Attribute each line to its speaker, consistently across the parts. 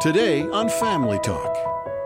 Speaker 1: Today on Family Talk.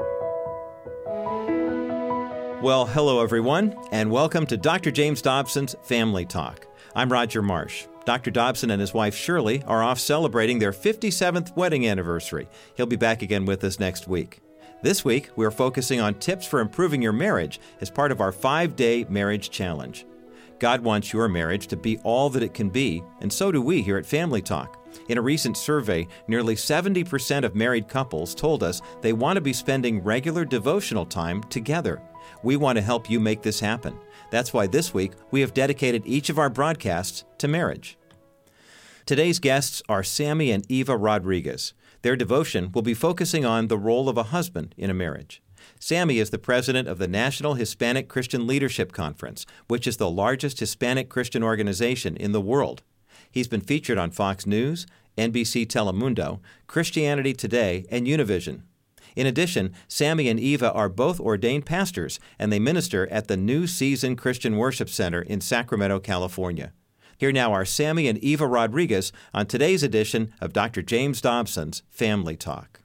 Speaker 2: Well, hello everyone, and welcome to Dr. James Dobson's Family Talk. I'm Roger Marsh. Dr. Dobson and his wife Shirley are off celebrating their 57th wedding anniversary. He'll be back again with us next week. This week, we're focusing on tips for improving your marriage as part of our 5-day marriage challenge. God wants your marriage to be all that it can be, and so do we here at Family Talk. In a recent survey, nearly 70% of married couples told us they want to be spending regular devotional time together. We want to help you make this happen. That's why this week we have dedicated each of our broadcasts to marriage. Today's guests are Sammy and Eva Rodriguez. Their devotion will be focusing on the role of a husband in a marriage. Sammy is the president of the National Hispanic Christian Leadership Conference, which is the largest Hispanic Christian organization in the world. He's been featured on Fox News, NBC Telemundo, Christianity Today, and Univision. In addition, Sammy and Eva are both ordained pastors, and they minister at the New Season Christian Worship Center in Sacramento, California. Here now are Sammy and Eva Rodriguez on today's edition of Dr. James Dobson's Family Talk.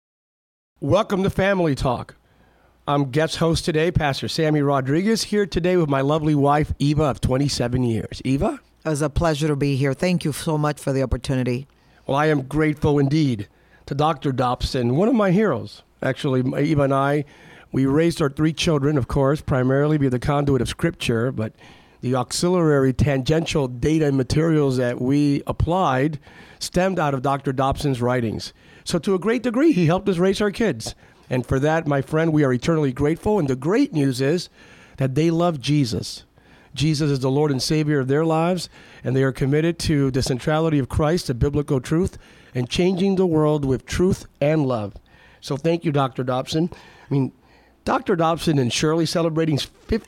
Speaker 3: Welcome to Family Talk. I'm guest host today, Pastor Sammy Rodriguez, here today with my lovely wife, Eva, of 27 years. Eva?
Speaker 4: It was a pleasure to be here. Thank you so much for the opportunity.
Speaker 3: Well, I am grateful indeed to Dr. Dobson, one of my heroes. Actually, Eva and I, we raised our 3 children, of course, primarily via the conduit of Scripture, but the auxiliary tangential data and materials that we applied stemmed out of Dr. Dobson's writings. So to a great degree, he helped us raise our kids. And for that, my friend, we are eternally grateful. And the great news is that they love Jesus. Jesus is the Lord and Savior of their lives, and they are committed to the centrality of Christ, the biblical truth, and changing the world with truth and love. So thank you, Dr. Dobson. I mean, Dr. Dobson and Shirley celebrating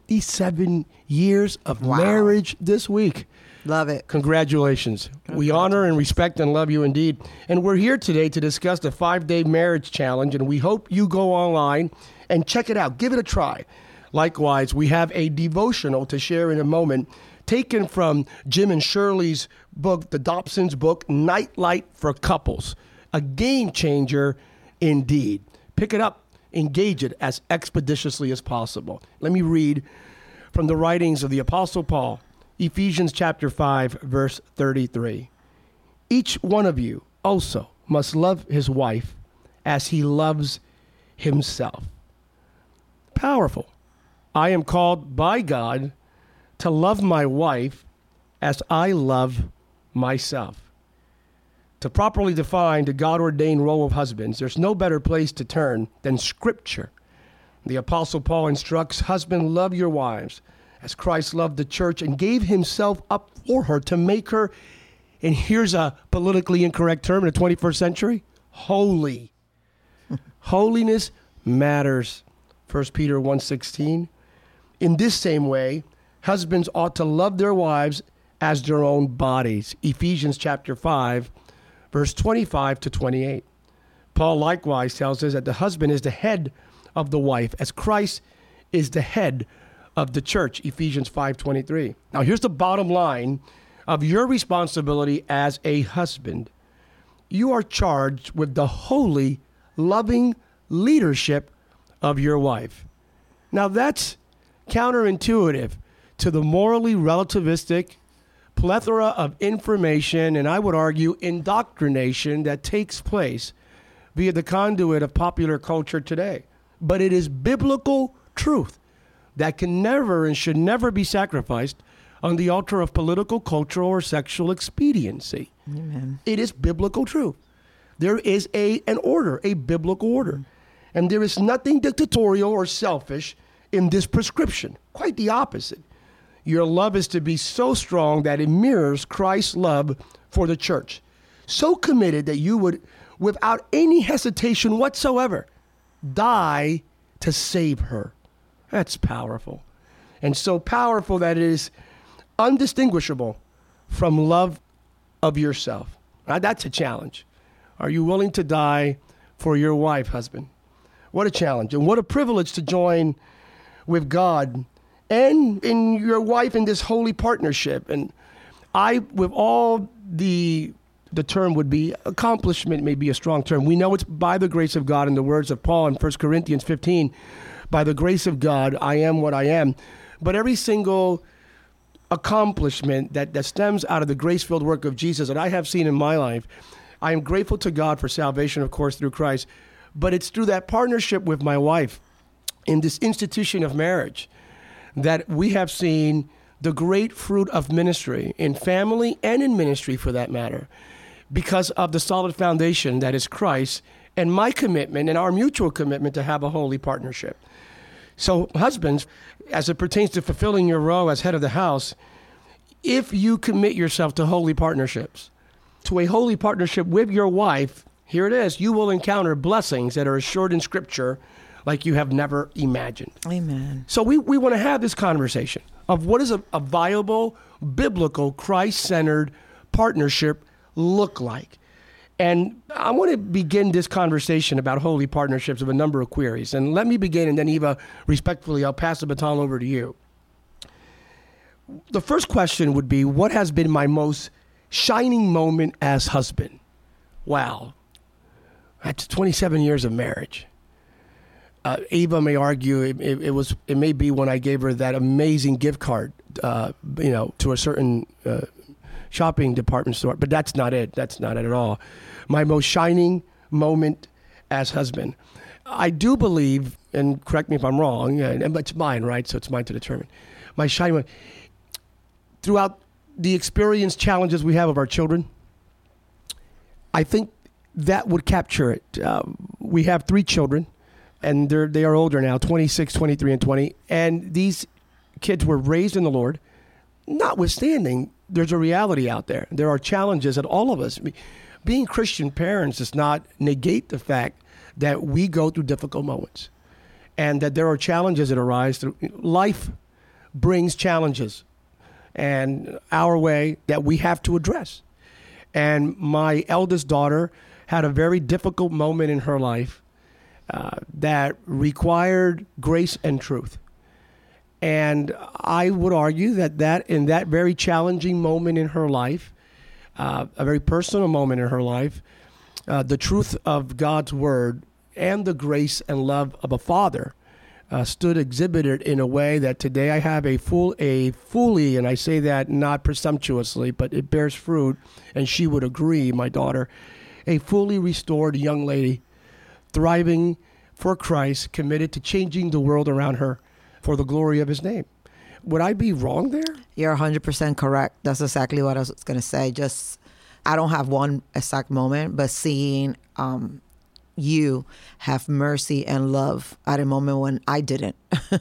Speaker 3: 57 years of marriage this week.
Speaker 4: Love it.
Speaker 3: Congratulations. We honor and respect and love you indeed. And we're here today to discuss the 5-day marriage challenge, and we hope you go online and check it out. Give it a try. Likewise, we have a devotional to share in a moment, taken from Jim and Shirley's book, the Dobson's book, Nightlight for Couples, a game changer indeed. Pick it up, engage it as expeditiously as possible. Let me read from the writings of the Apostle Paul, Ephesians chapter 5, verse 33. Each one of you also must love his wife as he loves himself. Powerful. I am called by God to love my wife as I love myself. To properly define the God-ordained role of husbands, there's no better place to turn than Scripture. The Apostle Paul instructs, husbands, love your wives as Christ loved the church and gave himself up for her to make her, and here's a politically incorrect term in the 21st century, holy. Holiness matters. 1 Peter 1:16. In this same way, husbands ought to love their wives as their own bodies. Ephesians chapter 5, verse 25 to 28. Paul likewise tells us that the husband is the head of the wife, as Christ is the head of the church, Ephesians 5:23. Now here's the bottom line of your responsibility as a husband. You are charged with the holy, loving leadership of your wife. Now that's counterintuitive to the morally relativistic plethora of information, and I would argue indoctrination that takes place via the conduit of popular culture today. But it is biblical truth that can never and should never be sacrificed on the altar of political, cultural, or sexual expediency.
Speaker 4: Amen.
Speaker 3: It is biblical truth. There is an order, a biblical order. And there is nothing dictatorial or selfish in this prescription. Quite the opposite. Your love is to be so strong that it mirrors Christ's love for the church. So committed that you would, without any hesitation whatsoever, die to save her. That's powerful. And so powerful that it is undistinguishable from love of yourself. Now, that's a challenge. Are you willing to die for your wife, husband? What a challenge. And what a privilege to join with God and in your wife in this holy partnership. And I, with all the the term would be, accomplishment may be a strong term. We know it's by the grace of God, in the words of Paul in 1 Corinthians 15, by the grace of God, I am what I am. But every single accomplishment that stems out of the grace-filled work of Jesus that I have seen in my life, I am grateful to God for salvation, of course, through Christ. But it's through that partnership with my wife in this institution of marriage that we have seen the great fruit of ministry in family and in ministry, for that matter, because of the solid foundation that is Christ and my commitment and our mutual commitment to have a holy partnership. So husbands, as it pertains to fulfilling your role as head of the house, if you commit yourself to holy partnerships, to a holy partnership with your wife, here it is, you will encounter blessings that are assured in Scripture like you have never imagined.
Speaker 4: Amen.
Speaker 3: So we want to have this conversation of what does a viable, biblical, Christ-centered partnership look like. And I want to begin this conversation about holy partnerships with a number of queries. And let me begin, and then Eva, respectfully, I'll pass the baton over to you. The first question would be, what has been my most shining moment as husband? Wow. That's 27 years of marriage. Eva may argue it may be when I gave her that amazing gift card, to a certain shopping department store, but that's not it. That's not it at all. My most shining moment as husband. I do believe, and correct me if I'm wrong, but it's mine, right? So it's mine to determine. My shining moment. Throughout the experience challenges we have of our children, I think that would capture it. We have 3 children, and they are older now, 26, 23, and 20. And these kids were raised in the Lord. Notwithstanding, there's a reality out there. There are challenges that all of us, being Christian parents does not negate the fact that we go through difficult moments and that there are challenges that arise through life brings challenges and our way that we have to address. And my eldest daughter had a very difficult moment in her life that required grace and truth. And I would argue that in that very challenging moment in her life, a very personal moment in her life, the truth of God's word and the grace and love of a father stood exhibited in a way that today I have a fully, and I say that not presumptuously, but it bears fruit, and she would agree, my daughter, a fully restored young lady, thriving for Christ, committed to changing the world around her for the glory of his name. Would I be wrong there?
Speaker 4: You're 100% correct. That's exactly what I was going to say. I don't have one exact moment, but seeing you have mercy and love at a moment when I didn't.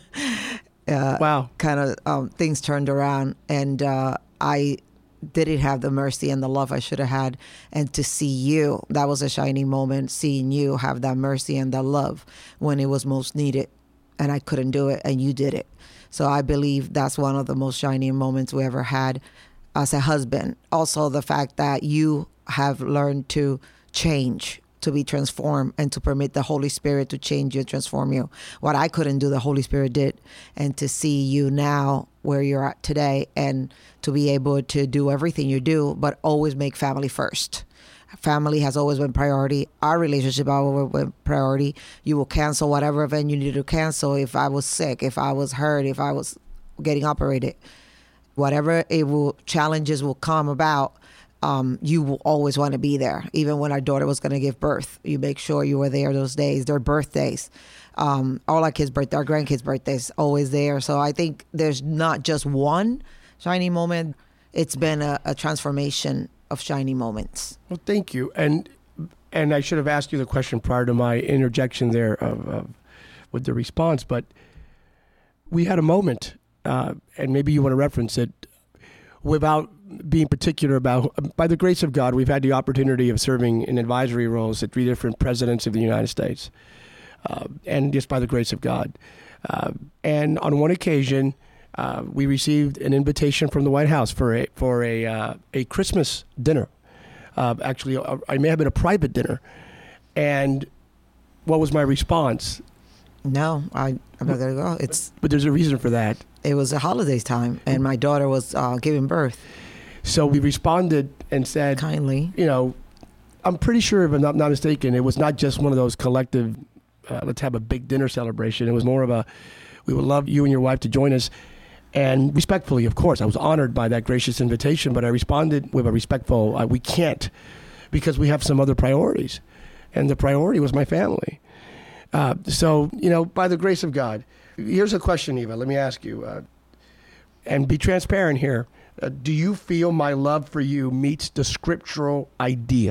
Speaker 3: Wow.
Speaker 4: Kind of things turned around, and I didn't have the mercy and the love I should have had. And to see you, that was a shining moment, seeing you have that mercy and that love when it was most needed. And I couldn't do it, and you did it. So I believe that's one of the most shining moments we ever had as a husband. Also, the fact that you have learned to change, to be transformed, and to permit the Holy Spirit to change you and transform you. What I couldn't do, the Holy Spirit did. And to see you now where you're at today, and to be able to do everything you do, but always make family first. Family has always been priority. Our relationship always been priority. You will cancel whatever event you need to cancel. If I was sick, if I was hurt, if I was getting operated, whatever challenges will come about, you will always want to be there. Even when our daughter was going to give birth, you make sure you were there those days, their birthdays. All our kids' birthdays, our grandkids' birthdays, always there. So I think there's not just one shining moment. It's been a transformation of shining moments.
Speaker 3: Well, thank you. And I should have asked you the question prior to my interjection there with the response, but we had a moment, and maybe you want to reference it, without being particular about, by the grace of God, we've had the opportunity of serving in advisory roles at 3 different presidents of the United States, and just by the grace of God. And on one occasion, we received an invitation from the White House for a Christmas dinner. Actually, it may have been a private dinner. And what was my response?
Speaker 4: No, I'm not going to go.
Speaker 3: But there's a reason for that.
Speaker 4: It was a holidays time, and my daughter was giving birth.
Speaker 3: So we responded and said,
Speaker 4: Kindly.
Speaker 3: I'm pretty sure, if I'm not mistaken, it was not just one of those collective, let's have a big dinner celebration. It was more of a, we would love you and your wife to join us. And respectfully, of course, I was honored by that gracious invitation, but I responded with a respectful, we can't, because we have some other priorities. And the priority was my family. So, by the grace of God, here's a question, Eva. Let me ask you, and be transparent here. Do you feel my love for you meets the scriptural idea?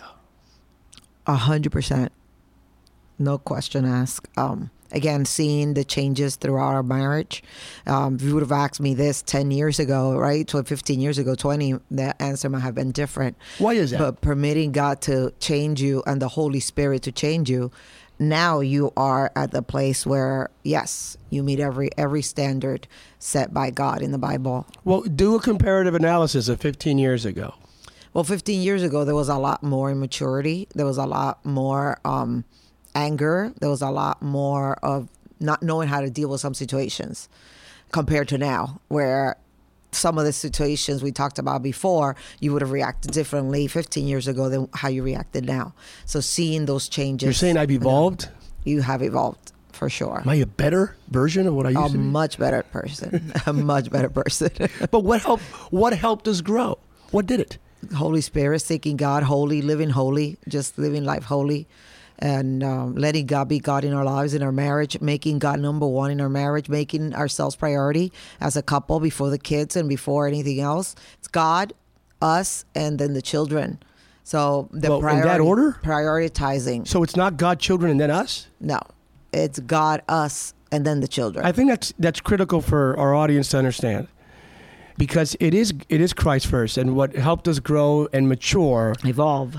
Speaker 4: 100%. No question asked. Again, seeing the changes throughout our marriage. If you would have asked me this 10 years ago, right? 15 years ago, 20, the answer might have been different.
Speaker 3: Why is that?
Speaker 4: But permitting God to change you and the Holy Spirit to change you, now you are at the place where, yes, you meet every standard set by God in the Bible.
Speaker 3: Well, do a comparative analysis of 15 years ago.
Speaker 4: Well, 15 years ago, there was a lot more immaturity. There was a lot more anger. There was a lot more of not knowing how to deal with some situations compared to now, where some of the situations we talked about before, you would have reacted differently 15 years ago than how you reacted now. So seeing those changes.
Speaker 3: You're saying I've evolved?
Speaker 4: You have evolved, for sure.
Speaker 3: Am I a better version of what I used to be?
Speaker 4: A much better person. A much better person.
Speaker 3: But what helped us grow? What did it?
Speaker 4: Holy Spirit, seeking God, holy, just living life holy. And letting God be God in our lives, in our marriage, making God number one in our marriage, making ourselves priority as a couple before the kids and before anything else. It's God, us, and then the children. So
Speaker 3: in that order?
Speaker 4: Prioritizing.
Speaker 3: So it's not God, children, and then us?
Speaker 4: No, it's God, us, and then the children.
Speaker 3: I think that's critical for our audience to understand, because it is Christ first, and what helped us grow and mature, evolve,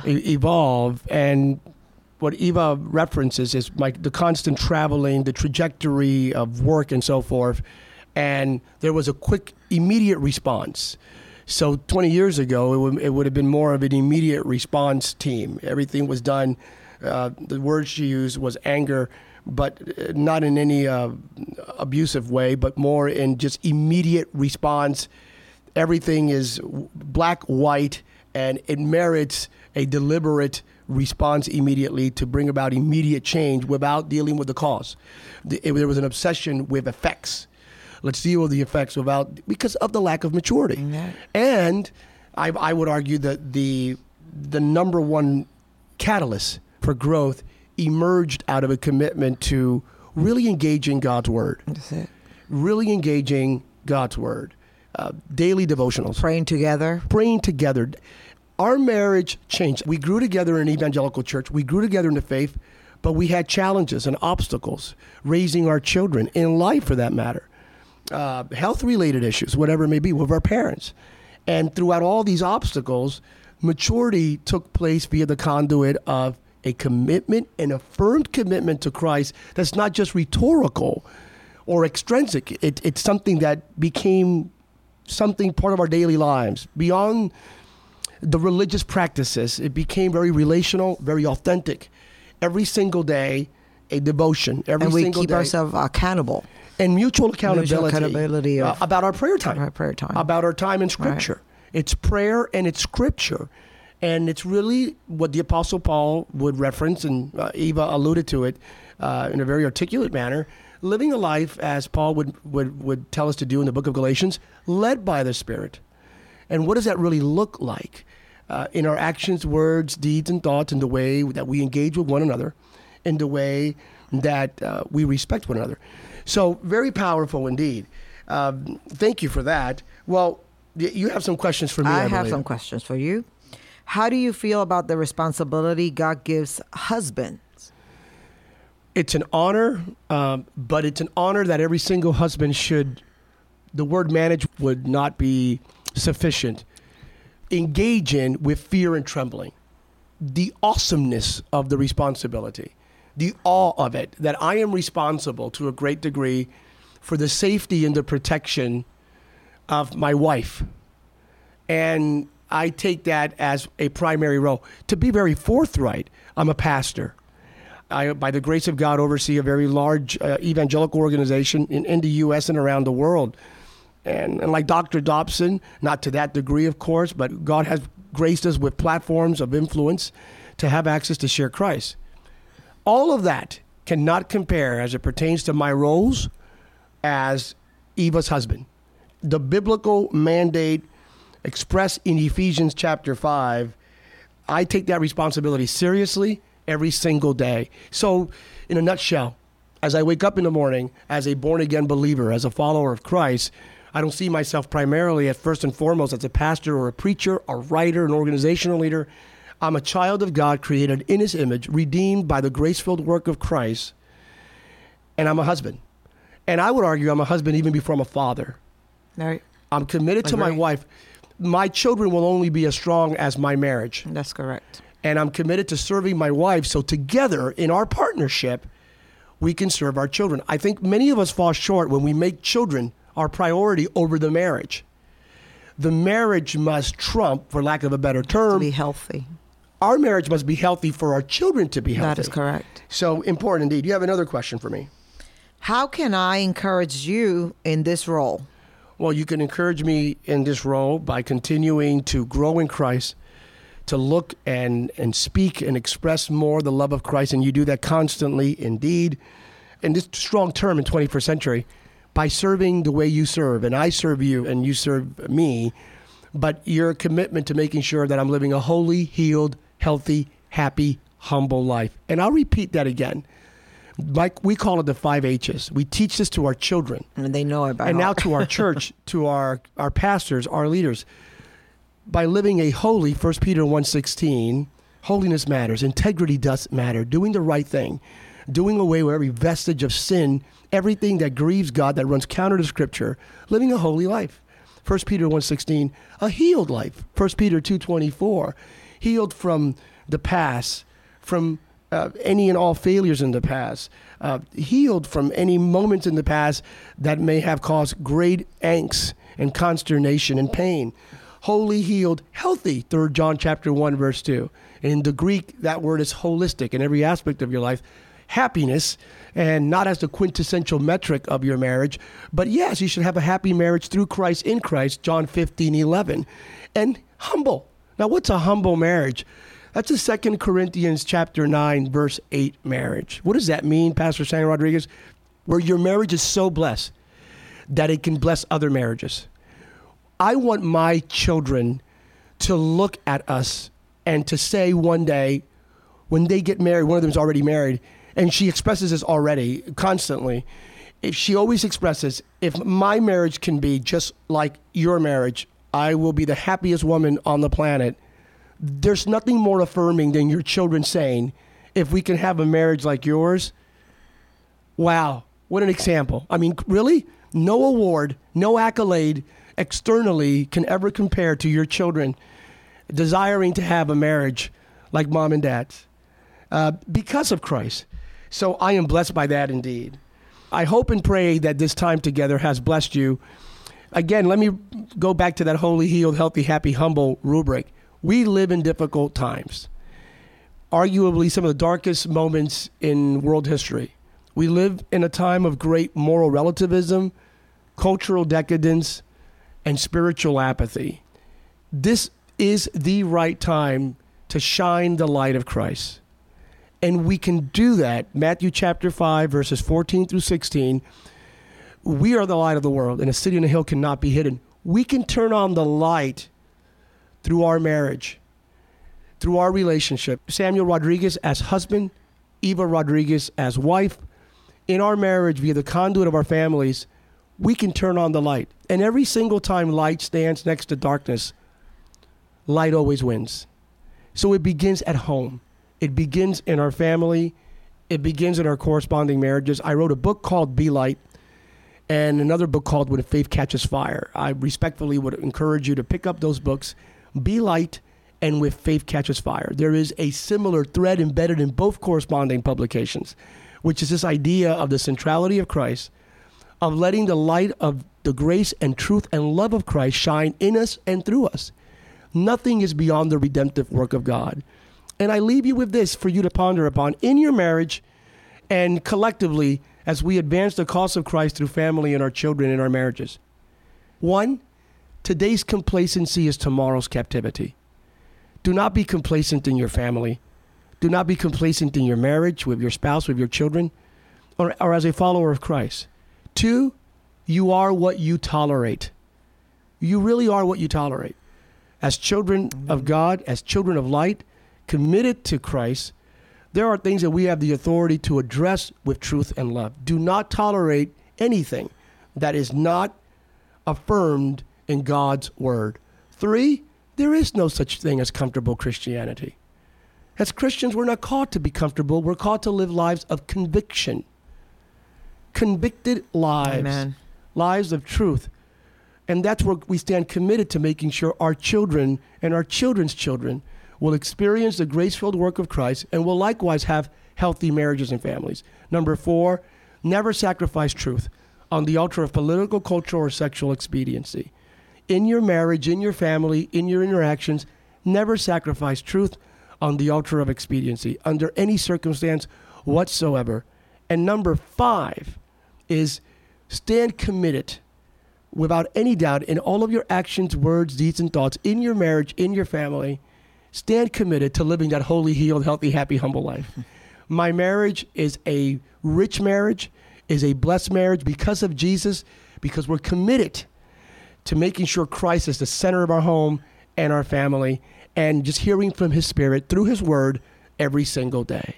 Speaker 3: and what Eva references is the constant traveling, the trajectory of work and so forth. And there was a quick, immediate response. So 20 years ago, it would have been more of an immediate response team. Everything was done. The word she used was anger, but not in any abusive way, but more in just immediate response. Everything is black, white, and it merits a deliberate response immediately to bring about immediate change without dealing with the cause. There was an obsession with effects. Let's deal with the effects because of the lack of maturity. Mm-hmm. And I would argue that the number one catalyst for growth emerged out of a commitment to really engaging God's word.
Speaker 4: That's it.
Speaker 3: Really engaging God's word. Daily devotionals.
Speaker 4: Praying together.
Speaker 3: Our marriage changed. We grew together in an evangelical church. We grew together in the faith, but we had challenges and obstacles raising our children, in life for that matter. Health-related issues, whatever it may be, with our parents. And throughout all these obstacles, maturity took place via the conduit of a commitment, an affirmed commitment to Christ that's not just rhetorical or extrinsic. It's something that became something part of our daily lives. Beyond the religious practices, it became very relational, very authentic. Every single day, a devotion.
Speaker 4: And we keep ourselves accountable.
Speaker 3: And mutual accountability
Speaker 4: of
Speaker 3: about our prayer time.
Speaker 4: About
Speaker 3: our time in Scripture. Right. It's prayer and it's Scripture. And it's really what the Apostle Paul would reference, and Eva alluded to it in a very articulate manner, living a life as Paul would tell us to do in the book of Galatians, led by the Spirit. And what does that really look like in our actions, words, deeds, and thoughts, in the way that we engage with one another, in the way that we respect one another? So very powerful indeed. Thank you for that. Well, you have some questions for me.
Speaker 4: I have some questions for you. How do you feel about the responsibility God gives husbands?
Speaker 3: It's an honor, but it's an honor that every single husband should. The word manage would not be sufficient. Engage in with fear and trembling. The awesomeness of the responsibility, the awe of it, that I am responsible to a great degree for the safety and the protection of my wife. And I take that as a primary role. To be very forthright, I'm a pastor. I, by the grace of God, oversee a very large evangelical organization in the U.S. and around the world. And like Dr. Dobson, not to that degree, of course, but God has graced us with platforms of influence to have access to share Christ. All of that cannot compare as it pertains to my roles as Eva's husband. The biblical mandate expressed in Ephesians chapter 5, I take that responsibility seriously every single day. So, in a nutshell, as I wake up in the morning as a born-again believer, as a follower of Christ, I don't see myself primarily at first and foremost as a pastor or a preacher, a writer, an organizational leader. I'm a child of God created in his image, redeemed by the grace-filled work of Christ, and I'm a husband. And I would argue I'm a husband even before I'm a father.
Speaker 4: Right.
Speaker 3: I'm committed to my wife. My children will only be as strong as my marriage.
Speaker 4: That's correct.
Speaker 3: And I'm committed to serving my wife. So together in our partnership, we can serve our children. I think many of us fall short when we make children our priority over the marriage. The marriage must trump, for lack of a better term.
Speaker 4: To be healthy.
Speaker 3: Our marriage must be healthy for our children to be healthy.
Speaker 4: That is correct.
Speaker 3: So important indeed. You have another question for me.
Speaker 4: How can I encourage you in this role?
Speaker 3: Well, you can encourage me in this role by continuing to grow in Christ, to look and speak and express more the love of Christ, and you do that constantly indeed. And this strong term in 21st century, by serving the way you serve, and I serve you and you serve me, but your commitment to making sure that I'm living a holy, healed, healthy, happy, humble life. And I'll repeat that again. Mike, we call it the 5 H's. We teach this to our children.
Speaker 4: And they know it by
Speaker 3: And now
Speaker 4: heart.
Speaker 3: to our church, to our pastors, our leaders. By living a holy, 1 Peter 1:16, holiness matters. Integrity does matter. Doing the right thing. Doing away with every vestige of sin, everything that grieves God, that runs counter to Scripture. Living a holy life. 1 Peter 1:16, a healed life. 1 Peter 2:24, healed from the past, from any and all failures in the past, healed from any moments in the past that may have caused great angst and consternation and pain. Holy, healed, healthy, 3 John chapter 1, verse 2. In the Greek, that word is holistic in every aspect of your life. Happiness, and not as the quintessential metric of your marriage, but yes, you should have a happy marriage through Christ, in Christ, John 15:11. And humble. Now, what's a humble marriage? That's a 2 Corinthians chapter 9, verse 8 marriage. What does that mean, Pastor San Rodriguez? Where your marriage is so blessed that it can bless other marriages. I want my children to look at us and to say one day, when they get married, one of them is already married, and she expresses this already, constantly. If she always expresses, if my marriage can be just like your marriage, I will be the happiest woman on the planet. There's nothing more affirming than your children saying, if we can have a marriage like yours, wow, what an example. I mean, really? No award, no accolade externally can ever compare to your children desiring to have a marriage like mom and dad's because of Christ. So I am blessed by that indeed. I hope and pray that this time together has blessed you. Again, let me go back to that holy, healed, healthy, happy, humble rubric. We live in difficult times, arguably some of the darkest moments in world history. We live in a time of great moral relativism, cultural decadence, and spiritual apathy. This is the right time to shine the light of Christ. And we can do that. Matthew chapter 5, verses 14 through 16. We are the light of the world, and a city on a hill cannot be hidden. We can turn on the light through our marriage, through our relationship. Samuel Rodriguez as husband, Eva Rodriguez as wife. In our marriage, via the conduit of our families, we can turn on the light. And every single time light stands next to darkness, light always wins. So it begins at home. It begins in our family. It begins in our corresponding marriages. I wrote a book called Be Light and another book called When Faith Catches Fire. I respectfully would encourage you to pick up those books, Be Light and With Faith Catches Fire. There is a similar thread embedded in both corresponding publications, which is this idea of the centrality of Christ, of letting the light of the grace and truth and love of Christ shine in us and through us. Nothing is beyond the redemptive work of God. And I leave you with this for you to ponder upon in your marriage and collectively as we advance the cause of Christ through family and our children and our marriages. One, today's complacency is tomorrow's captivity. Do not be complacent in your family. Do not be complacent in your marriage, with your spouse, with your children, or as a follower of Christ. Two, you are what you tolerate. You really are what you tolerate. As children of God, as children of light, committed to Christ, there are things that we have the authority to address with truth and love. Do not tolerate anything that is not affirmed in God's word. Three, there is no such thing as comfortable Christianity. As Christians, we're not called to be comfortable. We're called to live lives of conviction. Convicted lives.
Speaker 4: Amen.
Speaker 3: Lives of truth. And that's where we stand committed to making sure our children and our children's children will experience the grace-filled work of Christ and will likewise have healthy marriages and families. Number 4, never sacrifice truth on the altar of political, cultural, or sexual expediency. In your marriage, in your family, in your interactions, never sacrifice truth on the altar of expediency under any circumstance whatsoever. And number 5 is stand committed without any doubt in all of your actions, words, deeds, and thoughts in your marriage, in your family. Stand committed to living that holy, healed, healthy, happy, humble life. My marriage is a rich marriage, is a blessed marriage because of Jesus, because we're committed to making sure Christ is the center of our home and our family, and just hearing from his Spirit through his word every single day.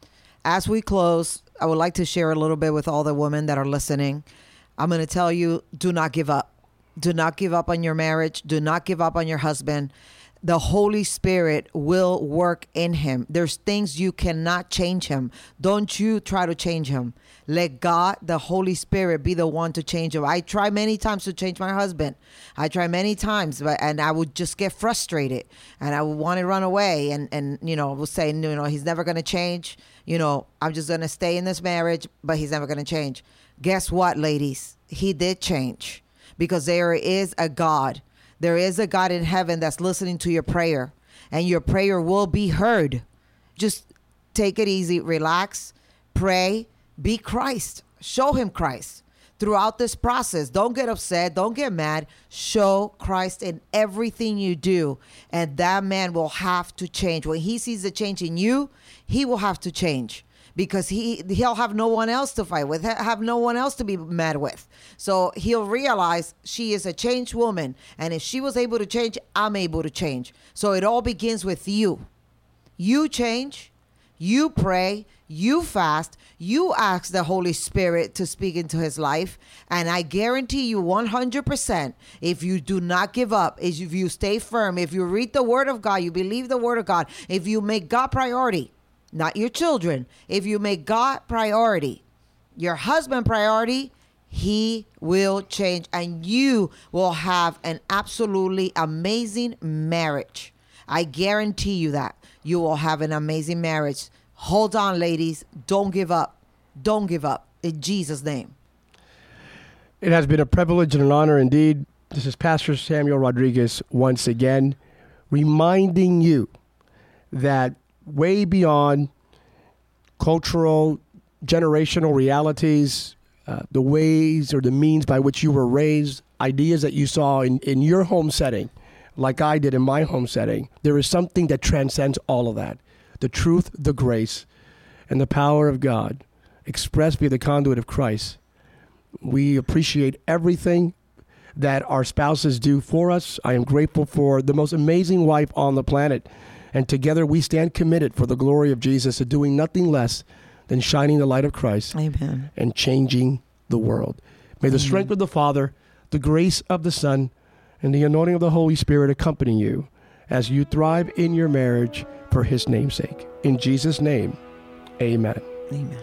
Speaker 4: As we close, I would like to share a little bit with all the women that are listening. I'm going to tell you, do not give up. Do not give up on your marriage. Do not give up on your husband. The Holy Spirit will work in him. There's things you cannot change him. Don't you try to change him. Let God, the Holy Spirit, be the one to change him. I try many times to change my husband. I try many times, and I would just get frustrated, and I would want to run away, and I would say, he's never going to change. I'm just going to stay in this marriage, but he's never going to change. Guess what, ladies? He did change, because there is a God. There is a God in heaven that's listening to your prayer, and your prayer will be heard. Just take it easy, relax, pray, be Christ. Show him Christ throughout this process. Don't get upset. Don't get mad. Show Christ in everything you do, and that man will have to change. When he sees the change in you, he will have to change, because he'll have no one else to fight with, have no one else to be mad with. So he'll realize she is a changed woman, and if she was able to change, I'm able to change. So it all begins with you. You change, you pray, you fast, you ask the Holy Spirit to speak into his life, and I guarantee you 100%, if you do not give up, if you stay firm, if you read the Word of God, you believe the Word of God, if you make God priority, not your children. If you make God priority, your husband priority, he will change, and you will have an absolutely amazing marriage. I guarantee you that. You will have an amazing marriage. Hold on, ladies. Don't give up. Don't give up. In Jesus' name.
Speaker 3: It has been a privilege and an honor indeed. This is Pastor Samuel Rodriguez once again, reminding you that way beyond cultural, generational realities, the ways or the means by which you were raised, ideas that you saw in your home setting, like I did in my home setting, there is something that transcends all of that. The truth, the grace, and the power of God expressed via the conduit of Christ. We appreciate everything that our spouses do for us. I am grateful for the most amazing wife on the planet. And together we stand committed for the glory of Jesus to doing nothing less than shining the light of Christ.
Speaker 4: Amen.
Speaker 3: And changing the world. May the strength of the Father, the grace of the Son, and the anointing of the Holy Spirit accompany you as you thrive in your marriage for his name's sake. In Jesus' name, amen.
Speaker 4: Amen.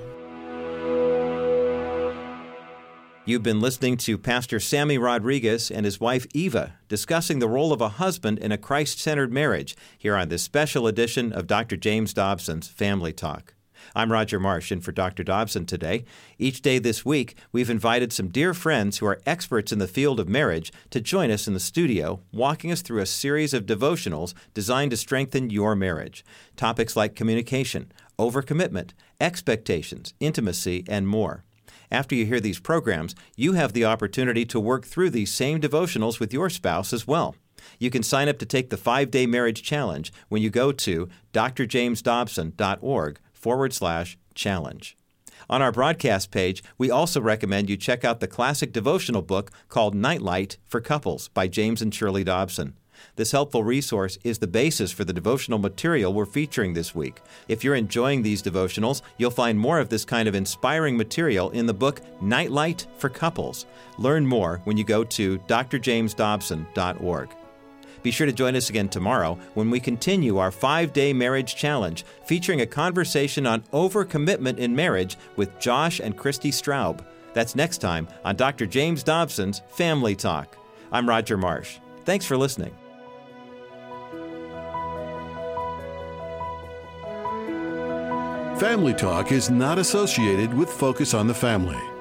Speaker 2: You've been listening to Pastor Sammy Rodriguez and his wife Eva discussing the role of a husband in a Christ-centered marriage here on this special edition of Dr. James Dobson's Family Talk. I'm Roger Marsh, in for Dr. Dobson today. Each day this week, we've invited some dear friends who are experts in the field of marriage to join us in the studio, walking us through a series of devotionals designed to strengthen your marriage. Topics like communication, overcommitment, expectations, intimacy, and more. After you hear these programs, you have the opportunity to work through these same devotionals with your spouse as well. You can sign up to take the 5-Day Marriage Challenge when you go to drjamesdobson.org/challenge. On our broadcast page, we also recommend you check out the classic devotional book called Nightlight for Couples by James and Shirley Dobson. This helpful resource is the basis for the devotional material we're featuring this week. If you're enjoying these devotionals, you'll find more of this kind of inspiring material in the book Nightlight for Couples. Learn more when you go to drjamesdobson.org. Be sure to join us again tomorrow when we continue our 5-Day Marriage Challenge, featuring a conversation on overcommitment in marriage with Josh and Christy Straub. That's next time on Dr. James Dobson's Family Talk. I'm Roger Marsh. Thanks for listening.
Speaker 1: Family Talk is not associated with Focus on the Family.